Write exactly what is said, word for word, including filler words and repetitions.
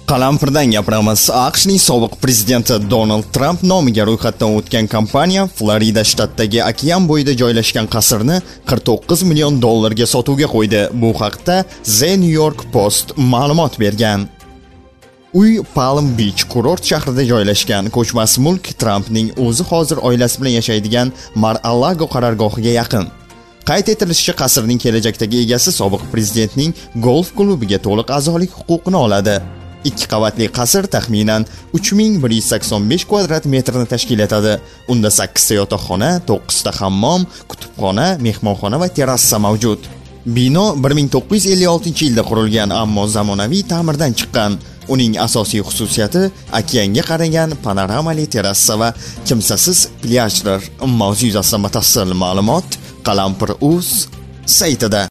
Qalampirdan gapiramiz. AQShning sobiq prezidenti Donald Trump nomiga ro'yxatdan o'tgan kompaniya Florida shtatidagi okean bo'yida joylashgan qasrni qirq to'qqiz million dollarga sotuvga qo'ydi. Bu haqda The New York Post ma'lumot bergan. Uy Palm Beach kurort shahrida joylashgan. Ko'chmas mulk Trumpning o'zi hozir oilasi bilan yashaydigan Mar-a-Lago qarorgohiga yaqin. Qayd etilishicha, qasrning kelajakdagi egasi sobiq prezidentning golf klubiga to'liq a'zolik huquqini oladi. Ikki qavatli qasr taxminan uch ming bir yuz sakson besh kvadrat metrni tashkil etadi. Unda sakkizta yotoqxona, to'qqizta hammom, kutubxona, mehmonxona va terrasa mavjud. Bino bir ming to'qqiz yuz ellik oltinchi yilda qurilgan, ammo zamonaviy ta'mirdan chiqqan. Uning asosiy xususiyati okeanga qaragan panoramali terrasa va kimsasiz plyajdir. Mavzu yuzasidan batafsil ma'lumot Qalampir.uz saytida.